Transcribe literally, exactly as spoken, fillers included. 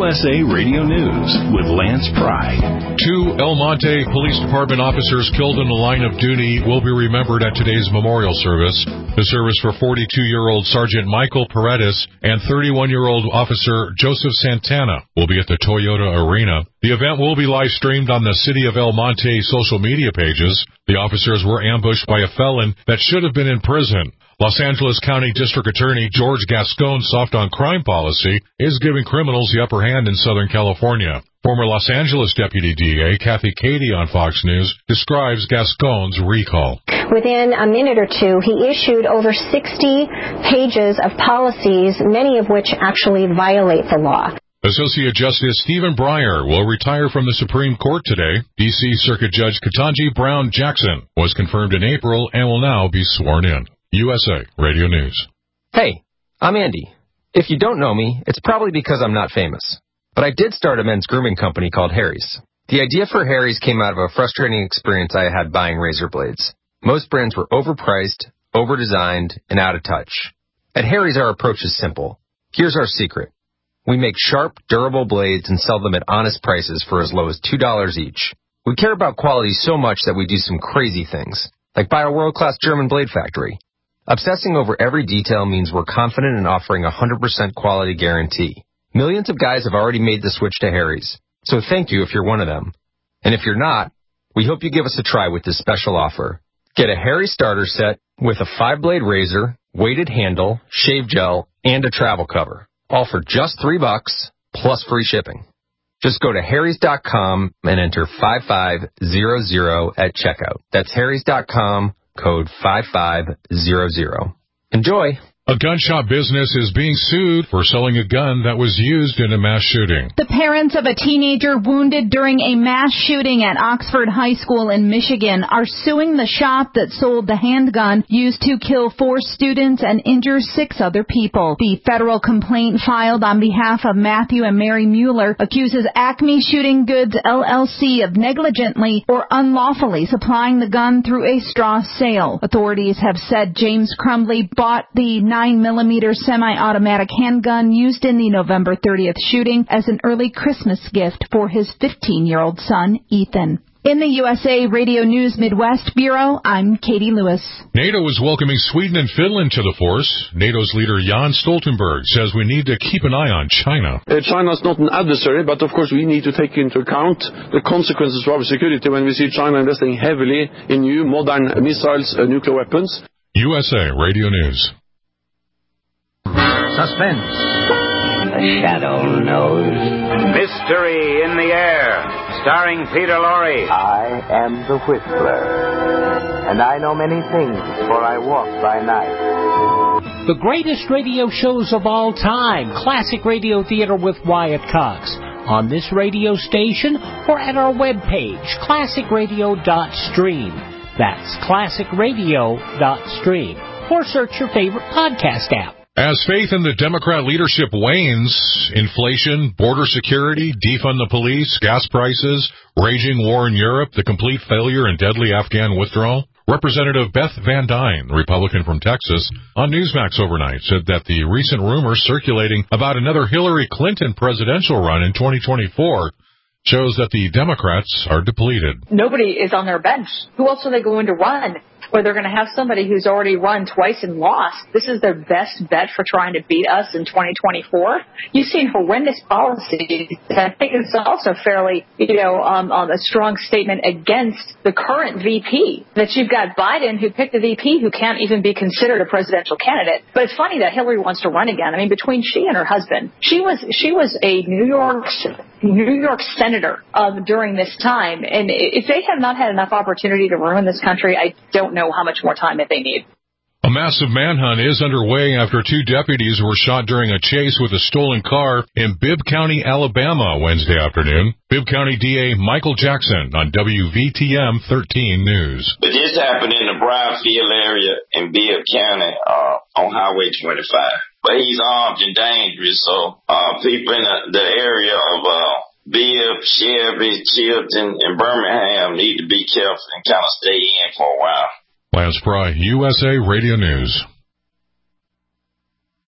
U S A Radio News with Lance Pry. Two El Monte Police Department officers killed in the line of duty will be remembered at today's memorial service. The service for forty-two-year-old Sergeant Michael Paredes and thirty-one-year-old Officer Joseph Santana will be at the Toyota Arena. The event will be live-streamed on the City of El Monte social media pages. The officers were ambushed by a felon that should have been in prison. Los Angeles County District Attorney George Gascon's soft-on-crime policy is giving criminals the upper hand in Southern California. Former Los Angeles Deputy D A Kathy Cady on Fox News describes Gascon's recall. Within a minute or two, he issued over sixty pages of policies, many of which actually violate the law. Associate Justice Stephen Breyer will retire from the Supreme Court today. D C Circuit Judge Ketanji Brown Jackson was confirmed in April and will now be sworn in. U S A Radio News. Hey, I'm Andy. If you don't know me, it's probably because I'm not famous. But I did start a men's grooming company called Harry's. The idea for Harry's came out of a frustrating experience I had buying razor blades. Most brands were overpriced, overdesigned, and out of touch. At Harry's, our approach is simple. Here's our secret. We make sharp, durable blades and sell them at honest prices for as low as two dollars each. We care about quality so much that we do some crazy things, like buy a world-class German blade factory. Obsessing over every detail means we're confident in offering a one hundred percent quality guarantee. Millions of guys have already made the switch to Harry's, so thank you if you're one of them. And if you're not, we hope you give us a try with this special offer. Get a Harry's starter set with a five-blade razor, weighted handle, shave gel, and a travel cover, all for just three bucks plus free shipping. Just go to harrys dot com and enter five five zero zero at checkout. That's harrys dot com. Code five five zero zero. Enjoy! A gun shop business is being sued for selling a gun that was used in a mass shooting. The parents of a teenager wounded during a mass shooting at Oxford High School in Michigan are suing the shop that sold the handgun used to kill four students and injure six other people. The federal complaint filed on behalf of Matthew and Mary Mueller accuses Acme Shooting Goods, L L C, of negligently or unlawfully supplying the gun through a straw sale. Authorities have said James Crumbly bought the nine millimeter semi-automatic handgun used in the November thirtieth shooting as an early Christmas gift for his fifteen-year-old son, Ethan. In the U S A Radio News Midwest Bureau, I'm Katie Lewis. NATO is welcoming Sweden and Finland to the force. NATO's leader Jens Stoltenberg says we need to keep an eye on China. Uh, China is not an adversary, but of course we need to take into account the consequences for our security when we see China investing heavily in new modern missiles and nuclear weapons. U S A Radio News. Suspense. The Shadow Knows. Mystery in the Air, starring Peter Lorre. I am the Whistler, and I know many things, for I walk by night. The greatest radio shows of all time, Classic Radio Theater with Wyatt Cox, on this radio station or at our webpage, classic radio dot stream. That's classic radio dot stream. Or search your favorite podcast app. As faith in the Democrat leadership wanes, inflation, border security, defund the police, gas prices, raging war in Europe, the complete failure and deadly Afghan withdrawal, Representative Beth Van Dyne, Republican from Texas, on Newsmax overnight said that the recent rumors circulating about another Hillary Clinton presidential run in twenty twenty-four shows that the Democrats are depleted. Nobody is on their bench. Who else are they going to run? Or they're going to have somebody who's already run twice and lost. This is their best bet for trying to beat us in twenty twenty-four. You've seen horrendous policies. I think it's also fairly, you know, um, um, a strong statement against the current V P. That you've got Biden, who picked a V P who can't even be considered a presidential candidate. But it's funny that Hillary wants to run again. I mean, between she and her husband, she was she was a New York New York senator um, during this time. And if they have not had enough opportunity to ruin this country, I don't know how much more time that they need. A massive manhunt is underway after two deputies were shot during a chase with a stolen car in Bibb County, Alabama, Wednesday afternoon. Bibb County D A Michael Jackson on W V T M thirteen News. But this happened in the Brownfield area in Bibb County uh, on Highway twenty-five. But he's armed and dangerous, so uh, people in the, the area of uh, Bibb, Shelby, Chilton, and Birmingham need to be careful and kind of stay in for a while. Lance Pry, U S A Radio News.